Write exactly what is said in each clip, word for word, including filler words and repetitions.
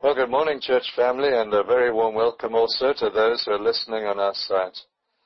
Well, good morning, church family, and a very warm welcome also to those who are listening on our site.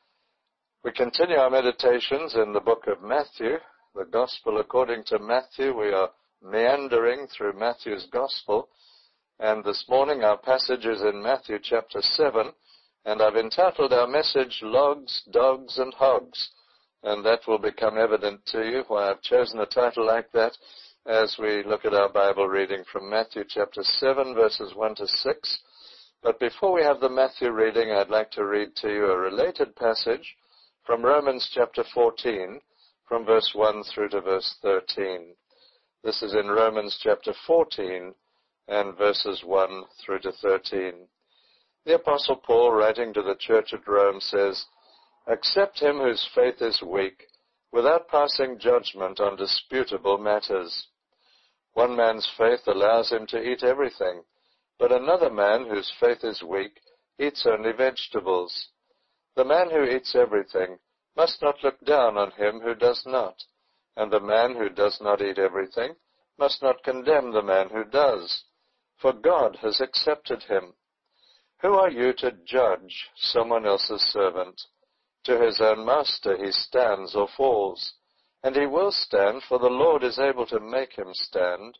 We continue our meditations in the book of Matthew, the Gospel according to Matthew. We are meandering through Matthew's Gospel, and this morning our passage is in Matthew chapter seven, and I've entitled our message, Logs, Dogs, and Hogs, and that will become evident to you why I've chosen a title like that as we look at our Bible reading from Matthew chapter seven, verses one to six. But before we have the Matthew reading, I'd like to read to you a related passage from Romans chapter fourteen, from verse one through to verse thirteen. This is in Romans chapter fourteen, and verses one through to thirteen. The Apostle Paul, writing to the church at Rome, says, "Accept him whose faith is weak, without passing judgment on disputable matters. One man's faith allows him to eat everything, but another man whose faith is weak eats only vegetables. The man who eats everything must not look down on him who does not, and the man who does not eat everything must not condemn the man who does, for God has accepted him. Who are you to judge someone else's servant? To his own master he stands or falls, and he will stand, for the Lord is able to make him stand.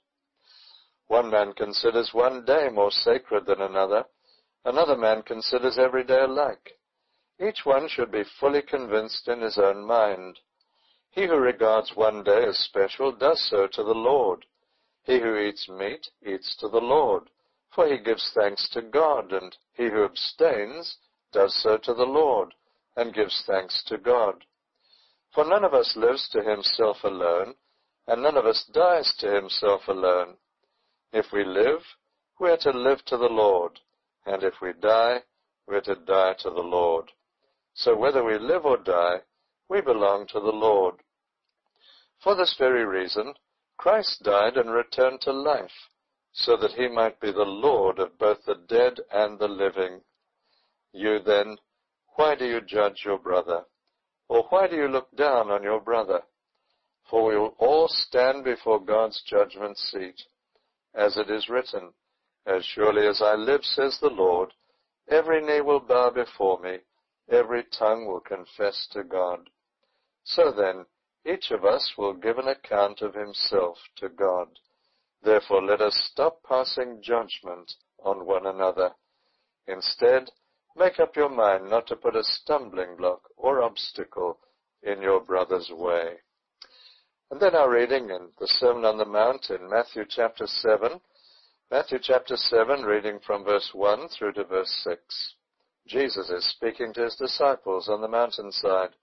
One man considers one day more sacred than another, another man considers every day alike. Each one should be fully convinced in his own mind. He who regards one day as special does so to the Lord. He who eats meat eats to the Lord, for he gives thanks to God, and he who abstains does so to the Lord, and gives thanks to God. For none of us lives to himself alone, and none of us dies to himself alone. If we live, we are to live to the Lord, and if we die, we are to die to the Lord. So whether we live or die, we belong to the Lord. For this very reason, Christ died and returned to life, so that he might be the Lord of both the dead and the living. You then, why do you judge your brother? Or why do you look down on your brother? For we will all stand before God's judgment seat. As it is written, As surely as I live, says the Lord, every knee will bow before me, every tongue will confess to God. So then, each of us will give an account of himself to God. Therefore let us stop passing judgment on one another. Instead, make up your mind not to put a stumbling block or obstacle in your brother's way." And then our reading in the Sermon on the Mount in Matthew chapter seven. Matthew chapter seven, reading from verse one through to verse six. Jesus is speaking to his disciples on the mountainside.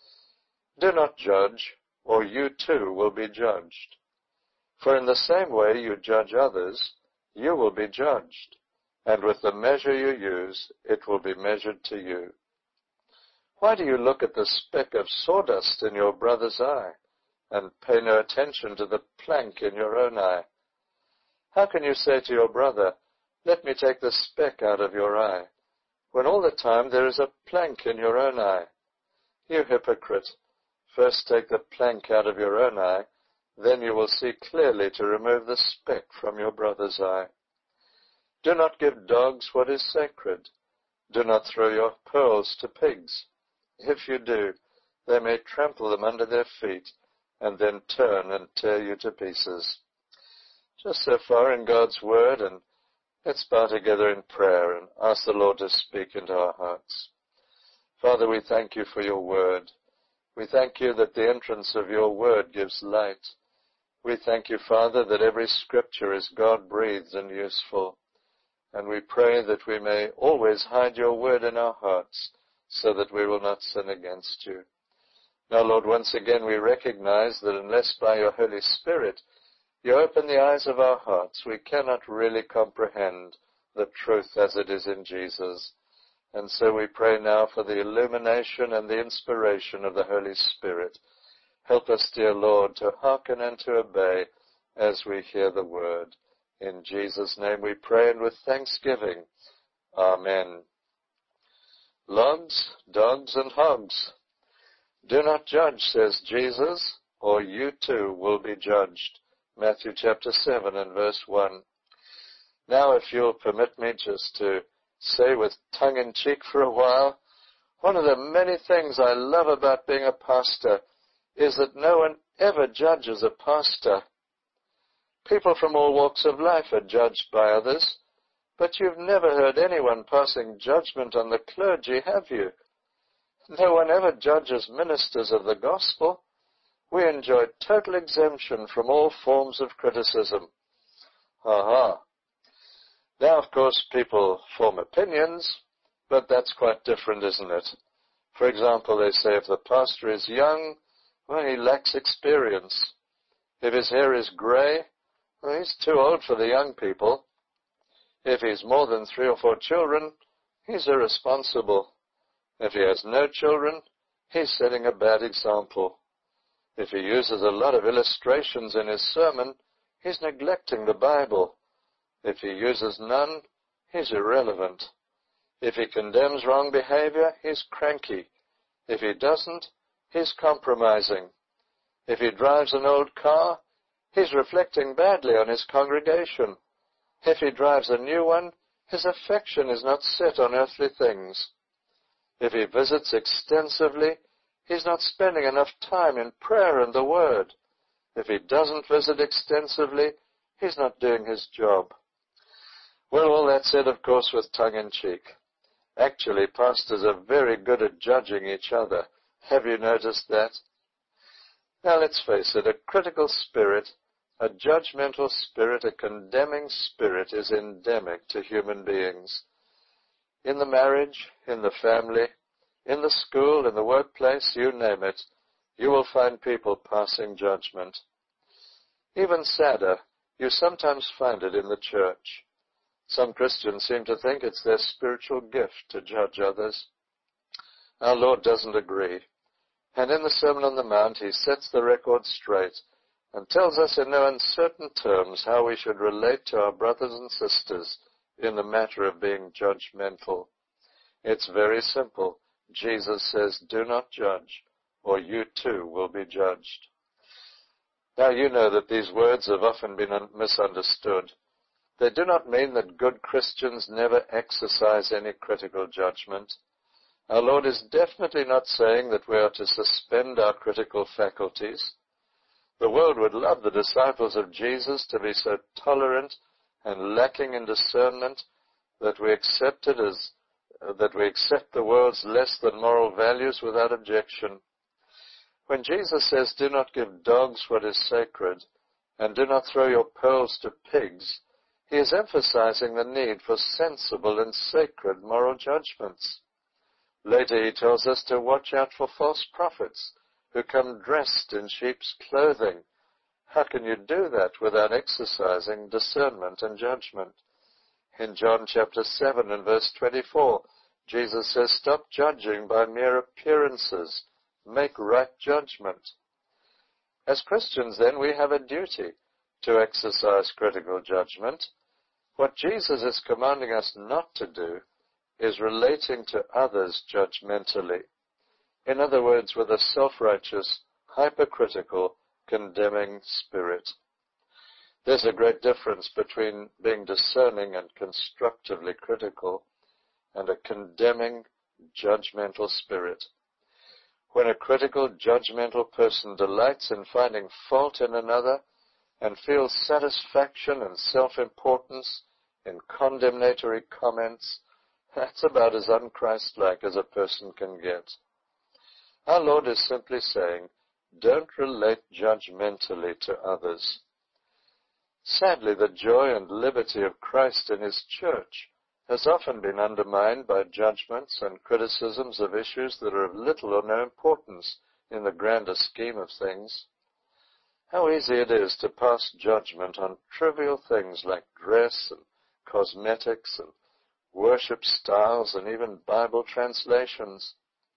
"Do not judge, or you too will be judged. For in the same way you judge others, you will be judged. And with the measure you use, it will be measured to you. Why do you look at the speck of sawdust in your brother's eye, and pay no attention to the plank in your own eye? How can you say to your brother, 'Let me take the speck out of your eye,' when all the time there is a plank in your own eye? You hypocrite, first take the plank out of your own eye, then you will see clearly to remove the speck from your brother's eye. Do not give dogs what is sacred. Do not throw your pearls to pigs. If you do, they may trample them under their feet, and then turn and tear you to pieces." Just so far in God's Word, and let's bow together in prayer and ask the Lord to speak into our hearts. Father, we thank you for your Word. We thank you that the entrance of your Word gives light. We thank you, Father, that every Scripture is God-breathed and useful. And we pray that we may always hide your word in our hearts, so that we will not sin against you. Now, Lord, once again we recognize that unless by your Holy Spirit you open the eyes of our hearts, we cannot really comprehend the truth as it is in Jesus. And so we pray now for the illumination and the inspiration of the Holy Spirit. Help us, dear Lord, to hearken and to obey as we hear the word. In Jesus' name we pray, and with thanksgiving. Amen. Logs, dogs, and hogs. Do not judge, says Jesus, or you too will be judged. Matthew chapter seven and verse one. Now, if you'll permit me just to say with tongue-in-cheek for a while, one of the many things I love about being a pastor is that no one ever judges a pastor. People from all walks of life are judged by others, but you've never heard anyone passing judgment on the clergy, have you? No one ever judges ministers of the gospel. We enjoy total exemption from all forms of criticism. Ha-ha. Now, of course, people form opinions, but that's quite different, isn't it? For example, they say if the pastor is young, well, he lacks experience. If his hair is grey, well, he's too old for the young people. If he's more than three or four children, he's irresponsible. If he has no children, he's setting a bad example. If he uses a lot of illustrations in his sermon, he's neglecting the Bible. If he uses none, he's irrelevant. If he condemns wrong behavior, he's cranky. If he doesn't, he's compromising. If he drives an old car, he's reflecting badly on his congregation. If he drives a new one, his affection is not set on earthly things. If he visits extensively, he's not spending enough time in prayer and the Word. If he doesn't visit extensively, he's not doing his job. Well, all that said, of course, with tongue-in-cheek. Actually, pastors are very good at judging each other. Have you noticed that? Now, let's face it, a critical spirit, a judgmental spirit, a condemning spirit is endemic to human beings. In the marriage, in the family, in the school, in the workplace, you name it, you will find people passing judgment. Even sadder, you sometimes find it in the church. Some Christians seem to think it's their spiritual gift to judge others. Our Lord doesn't agree. And in the Sermon on the Mount, he sets the record straight and tells us in no uncertain terms how we should relate to our brothers and sisters in the matter of being judgmental. It's very simple. Jesus says, do not judge, or you too will be judged. Now, you know that these words have often been misunderstood. They do not mean that good Christians never exercise any critical judgment. Our Lord is definitely not saying that we are to suspend our critical faculties. The world would love the disciples of Jesus to be so tolerant and lacking in discernment that we accept it as uh, that we accept the world's less than moral values without objection. When Jesus says, "Do not give dogs what is sacred, and do not throw your pearls to pigs," he is emphasizing the need for sensible and sacred moral judgments. Later he tells us to watch out for false prophets who come dressed in sheep's clothing. How can you do that without exercising discernment and judgment? In John chapter seven and verse twenty-four, Jesus says, "Stop judging by mere appearances. Make right judgment." As Christians, then, we have a duty to exercise critical judgment. What Jesus is commanding us not to do is relating to others judgmentally. In other words, with a self-righteous, hypercritical, condemning spirit. There's a great difference between being discerning and constructively critical and a condemning, judgmental spirit. When a critical, judgmental person delights in finding fault in another and feels satisfaction and self-importance in condemnatory comments, that's about as un-Christ-like as a person can get. Our Lord is simply saying, don't relate judgmentally to others. Sadly, the joy and liberty of Christ in his church has often been undermined by judgments and criticisms of issues that are of little or no importance in the grander scheme of things. How easy it is to pass judgment on trivial things like dress and cosmetics and worship styles and even Bible translations.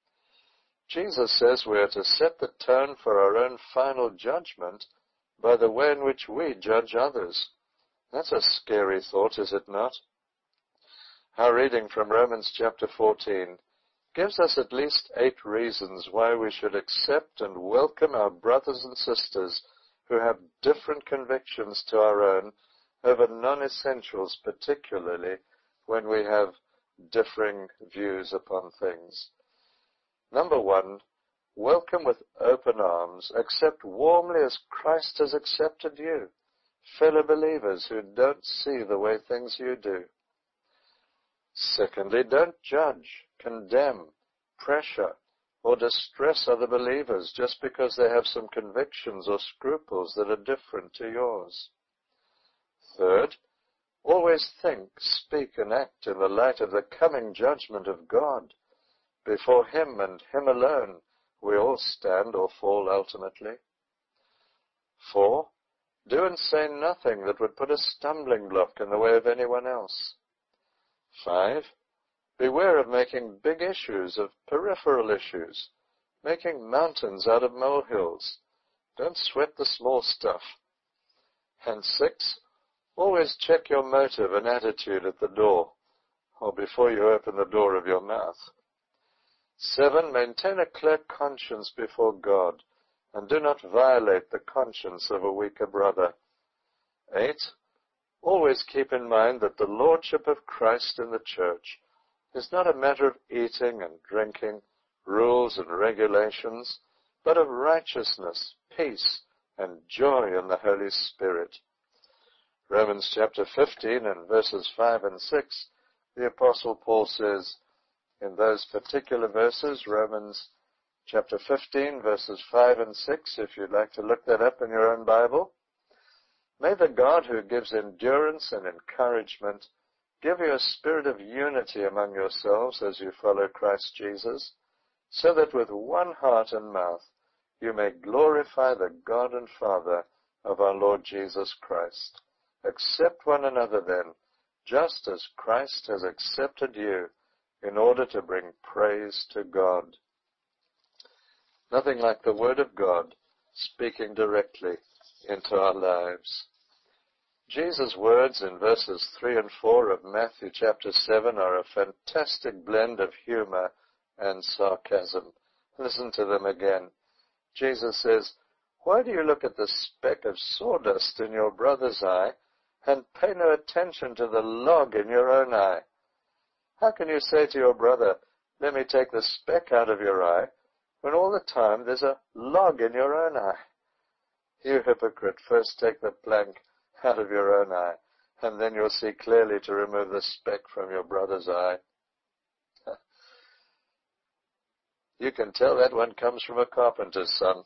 Jesus says we are to set the tone for our own final judgment by the way in which we judge others. That's a scary thought, is it not? Our reading from Romans chapter fourteen gives us at least eight reasons why we should accept and welcome our brothers and sisters who have different convictions to our own over non-essentials, particularly when we have differing views upon things. Number one, welcome with open arms. Accept warmly as Christ has accepted you, fellow believers who don't see the way things you do. Secondly, don't judge, condemn, pressure, or distress other believers just because they have some convictions or scruples that are different to yours. Third, always think, speak, and act in the light of the coming judgment of God. Before Him and Him alone we all stand or fall ultimately. Four, do and say nothing that would put a stumbling block in the way of anyone else. Five, beware of making big issues of peripheral issues, making mountains out of molehills. Don't sweat the small stuff. And six, always check your motive and attitude at the door, or before you open the door of your mouth. Seven, maintain a clear conscience before God, and do not violate the conscience of a weaker brother. Eight, always keep in mind that the lordship of Christ in the church is not a matter of eating and drinking, rules and regulations, but of righteousness, peace, and joy in the Holy Spirit. Romans chapter fifteen and verses five and six, the Apostle Paul says, in those particular verses, Romans chapter fifteen, verses five and six, if you'd like to look that up in your own Bible, may the God who gives endurance and encouragement give you a spirit of unity among yourselves as you follow Christ Jesus, so that with one heart and mouth you may glorify the God and Father of our Lord Jesus Christ. Accept one another then, just as Christ has accepted you, in order to bring praise to God. Nothing like the Word of God speaking directly into our lives. Jesus' words in verses three and four of Matthew chapter seven are a fantastic blend of humor and sarcasm. Listen to them again. Jesus says, "Why do you look at the speck of sawdust in your brother's eye and pay no attention to the log in your own eye? How can you say to your brother, 'Let me take the speck out of your eye,' when all the time there's a log in your own eye? You hypocrite, first take the plank out of your own eye, and then you'll see clearly to remove the speck from your brother's eye." You can tell that one comes from a carpenter's son.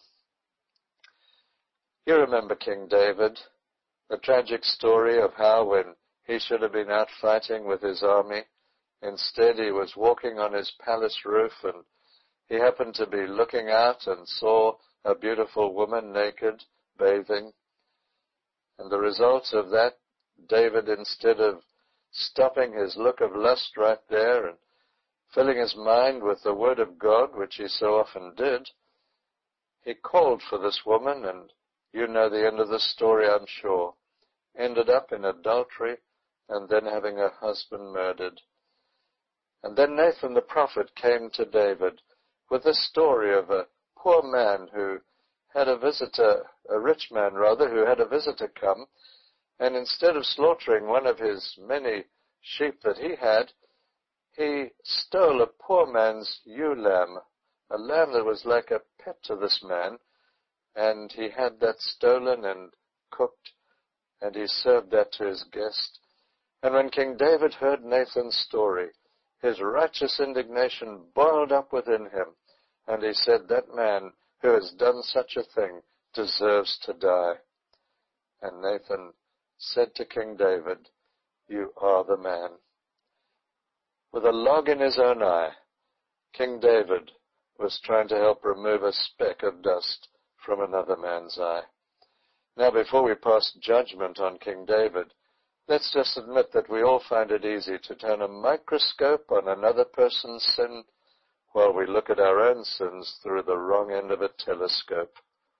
You remember King David, the tragic story of how when he should have been out fighting with his army, instead he was walking on his palace roof, and he happened to be looking out and saw a beautiful woman naked, bathing. And the result of that, David, instead of stopping his look of lust right there and filling his mind with the Word of God, which he so often did, he called for this woman, and you know the end of the story, I'm sure. Ended up in adultery, and then having her husband murdered. And then Nathan the prophet came to David with the story of a poor man who had a visitor, a rich man rather, who had a visitor come, and instead of slaughtering one of his many sheep that he had, he stole a poor man's ewe lamb, a lamb that was like a pet to this man, and he had that stolen and cooked, and he served that to his guest. And when King David heard Nathan's story, his righteous indignation boiled up within him, and he said, "That man who has done such a thing deserves to die." And Nathan said to King David, "You are the man." With a log in his own eye, King David was trying to help remove a speck of dust from another man's eye. Now, before we pass judgment on King David, let's just admit that we all find it easy to turn a microscope on another person's sin while we look at our own sins through the wrong end of a telescope.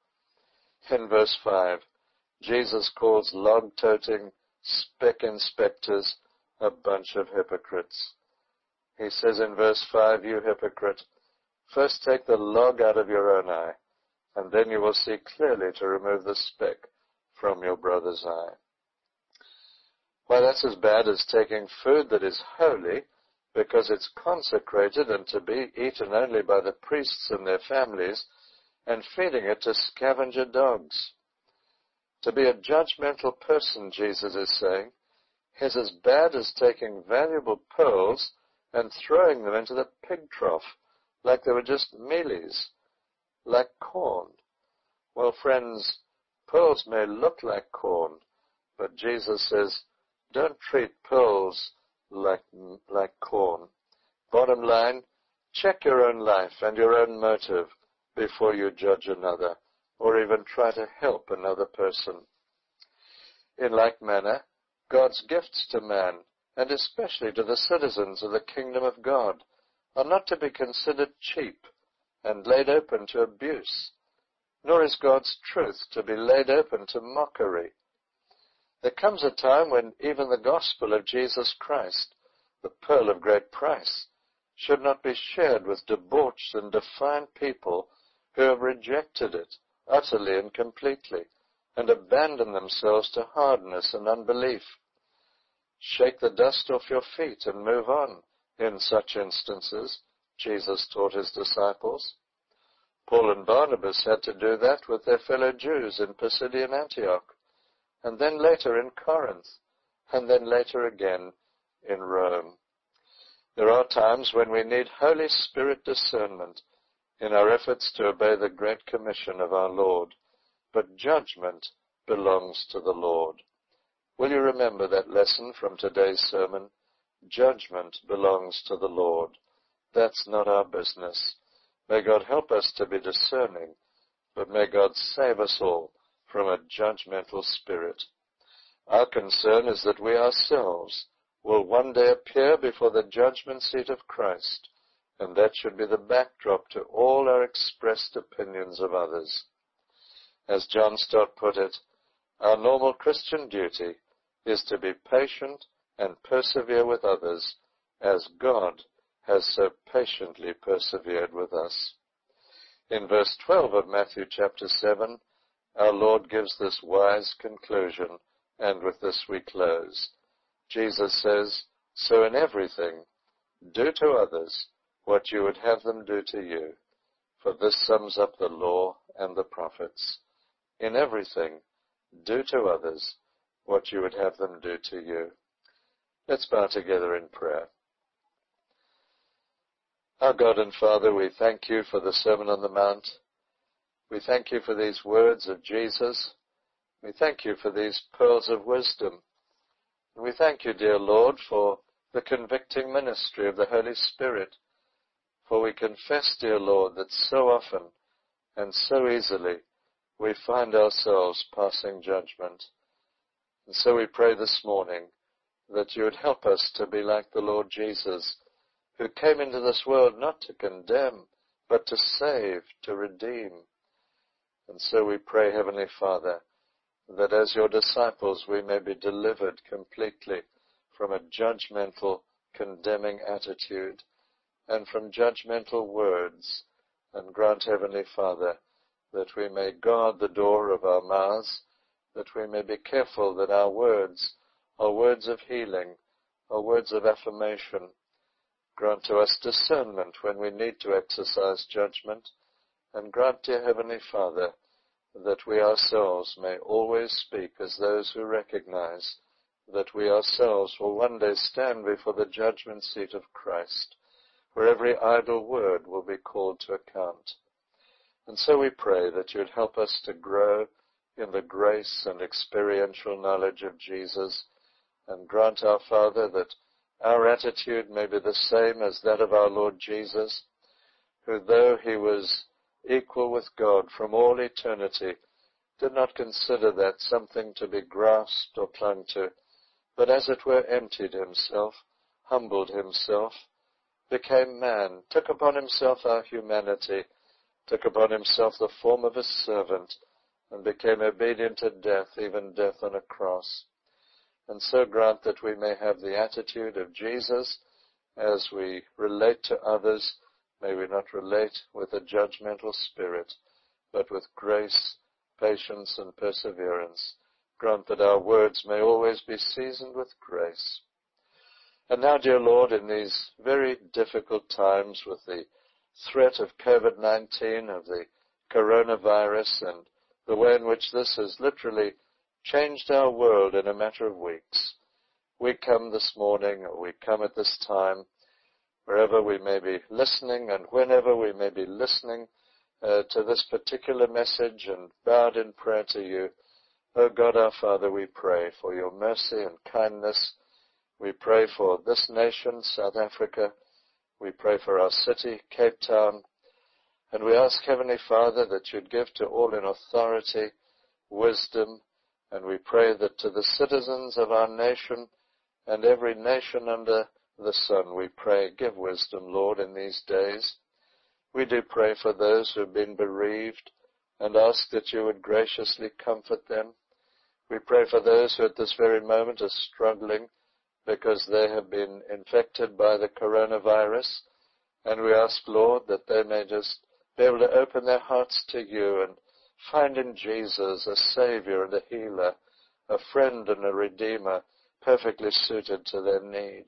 In verse five, Jesus calls log-toting, speck inspectors a bunch of hypocrites. He says in verse five, "You hypocrite, first take the log out of your own eye, and then you will see clearly to remove the speck from your brother's eye." Why, that's as bad as taking food that is holy because it's consecrated and to be eaten only by the priests and their families, and feeding it to scavenger dogs. To be a judgmental person, Jesus is saying, is as bad as taking valuable pearls and throwing them into the pig trough like they were just mealies, like corn. Well, friends, pearls may look like corn, but Jesus says, don't treat pearls like, like corn. Bottom line, check your own life and your own motive before you judge another, or even try to help another person. In like manner, God's gifts to man, and especially to the citizens of the kingdom of God, are not to be considered cheap and laid open to abuse, nor is God's truth to be laid open to mockery. There comes a time when even the gospel of Jesus Christ, the pearl of great price, should not be shared with debauched and defiant people who have rejected it utterly and completely, and abandoned themselves to hardness and unbelief. Shake the dust off your feet and move on. In such instances, Jesus taught his disciples. Paul and Barnabas had to do that with their fellow Jews in Pisidian Antioch, and then later in Corinth, and then later again in Rome. There are times when we need Holy Spirit discernment in our efforts to obey the Great Commission of our Lord, but judgment belongs to the Lord. Will you remember that lesson from today's sermon? Judgment belongs to the Lord. That's not our business. May God help us to be discerning, but may God save us all from a judgmental spirit. Our concern is that we ourselves will one day appear before the judgment seat of Christ, and that should be the backdrop to all our expressed opinions of others. As John Stott put it, our normal Christian duty is to be patient and persevere with others, as God has so patiently persevered with us. In verse twelve of Matthew chapter seven, our Lord gives this wise conclusion, and with this we close. Jesus says, so in everything, do to others what you would have them do to you, for this sums up the law and the prophets. In everything, do to others what you would have them do to you. Let's bow together in prayer. Our God and Father, we thank you for the Sermon on the Mount. We thank you for these words of Jesus. We thank you for these pearls of wisdom. And we thank you, dear Lord, for the convicting ministry of the Holy Spirit. For we confess, dear Lord, that so often and so easily we find ourselves passing judgment. And so we pray this morning that you would help us to be like the Lord Jesus, who came into this world not to condemn, but to save, to redeem. And so we pray, Heavenly Father, that as your disciples we may be delivered completely from a judgmental, condemning attitude and from judgmental words, and grant, Heavenly Father, that we may guard the door of our mouths, that we may be careful that our words are words of healing, are words of affirmation. Grant to us discernment when we need to exercise judgment, and grant, dear Heavenly Father, that we ourselves may always speak as those who recognize that we ourselves will one day stand before the judgment seat of Christ, where every idle word will be called to account. And so we pray that you would help us to grow in the grace and experiential knowledge of Jesus, and grant, our Father, that our attitude may be the same as that of our Lord Jesus, who, though he was equal with God from all eternity, did not consider that something to be grasped or clung to, but as it were emptied himself, humbled himself, became man, took upon himself our humanity, took upon himself the form of a servant, and became obedient to death, even death on a cross. And so grant that we may have the attitude of Jesus as we relate to others. May we not relate with a judgmental spirit, but with grace, patience, and perseverance. Grant that our words may always be seasoned with grace. And now, dear Lord, in these very difficult times with the threat of COVID nineteen, of the coronavirus, and the way in which this has literally changed our world in a matter of weeks, we come this morning, or we come at this time, wherever we may be listening and whenever we may be listening uh, to this particular message and bowed in prayer to you. O God our Father, we pray for your mercy and kindness. We pray for this nation, South Africa. We pray for our city, Cape Town. And we ask, Heavenly Father, that you'd give to all in authority wisdom. And we pray that to the citizens of our nation and every nation under the sun, we pray, give wisdom, Lord, in these days. We do pray for those who have been bereaved and ask that you would graciously comfort them. We pray for those who at this very moment are struggling because they have been infected by the coronavirus. And we ask, Lord, that they may just be able to open their hearts to you and find in Jesus a Savior and a healer, a friend and a Redeemer, perfectly suited to their need.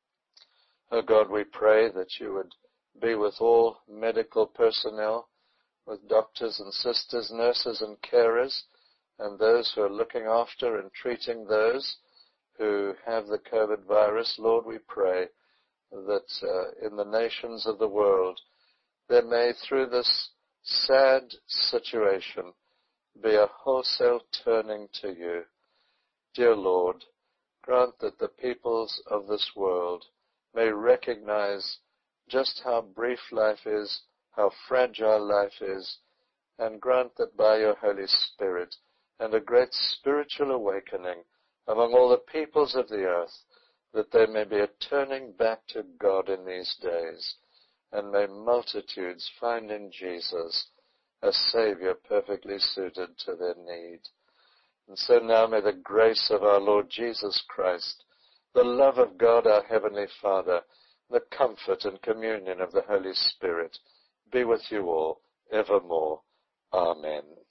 Oh God, we pray that you would be with all medical personnel, with doctors and sisters, nurses and carers, and those who are looking after and treating those who have the COVID virus. Lord, we pray that uh, in the nations of the world there may, through this sad situation, be a wholesale turning to you. Dear Lord, grant that the peoples of this world may recognize just how brief life is, how fragile life is, and grant that by your Holy Spirit and a great spiritual awakening among all the peoples of the earth, that there may be a turning back to God in these days, and may multitudes find in Jesus a Savior perfectly suited to their need. And so now may the grace of our Lord Jesus Christ, the love of God our Heavenly Father, the comfort and communion of the Holy Spirit be with you all evermore. Amen.